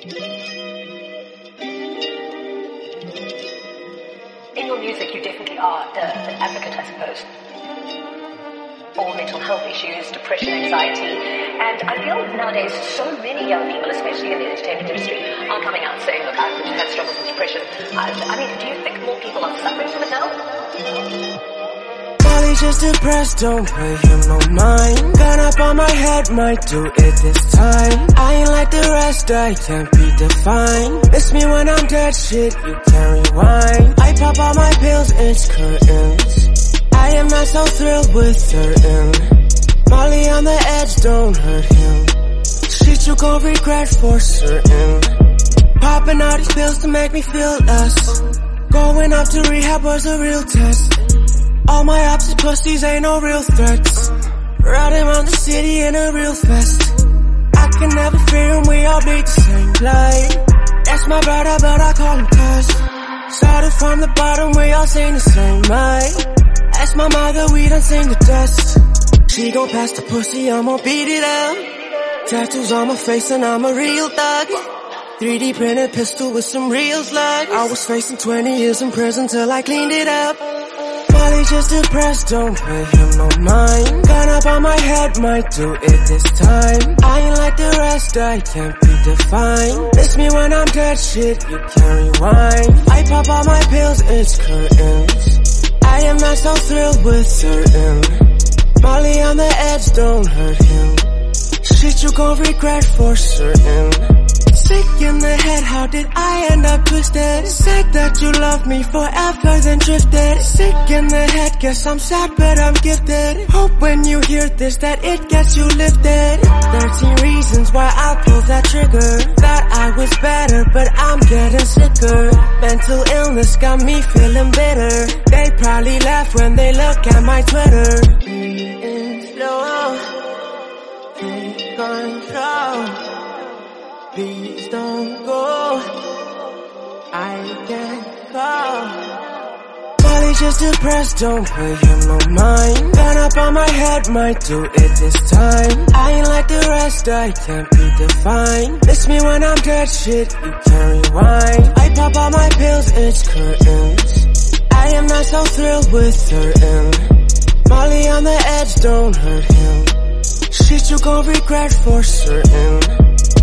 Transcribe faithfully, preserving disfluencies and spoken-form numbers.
In your music, you definitely are uh, an advocate, I suppose, for mental health issues, depression, anxiety, and I feel nowadays so many young people, especially in the entertainment industry, are coming out saying, look, I've had struggles with depression. I, I mean, do you think more people are suffering from it now? Molly's just depressed, don't pay him no mind. Gun up on my head, might do it this time. I ain't like the rest, I can't be defined. Miss me when I'm dead, shit, you can't rewind. I pop all my pills, it's curtains. I am not so thrilled with certain. Molly on the edge, don't hurt him. Shit you gon' regret for certain. Popping all these pills to make me feel less. Going up to rehab was a real test. All my opposite pussies ain't no real threats. Riding around the city in a real fest. I can never fear him, we all bleed the same blood. That's my brother, but I call him cuz. Started from the bottom, we all sing the same night. That's my mother, we done sing the dust. She gon' pass the pussy, I'ma beat it up. Tattoos on my face and I'm a real thug. three D printed pistol with some real slugs. I was facing twenty years in prison till I cleaned it up. Molly's just depressed, don't pay him no mind. Gun up on my head, might do it this time. I ain't like the rest, I can't be defined. Miss me when I'm dead, shit, you can't rewind. I pop all my pills, it's curtains. I am not so thrilled with certain. Molly on the edge, don't hurt him. Shit you gon' regret for certain. Sick in the head, how did I end up twisted? Said that you loved me forever, then drifted. Sick in the head, guess I'm sad but I'm gifted. Hope when you hear this that it gets you lifted. Thirteen reasons why I pulled that trigger. Thought I was better, but I'm getting sicker. Mental illness got me feeling bitter. They probably laugh when they look at my Twitter. Being slow, take control. Please don't go, I can't go. Molly's just depressed, don't pay him no mind. Gun up on my head, might do it this time. I ain't like the rest, I can't be defined. Miss me when I'm dead, shit, you can't rewind. I pop all my pills, it's curtains. I am not so thrilled with certain. Molly on the edge, don't hurt him. Shit you gon' regret for certain.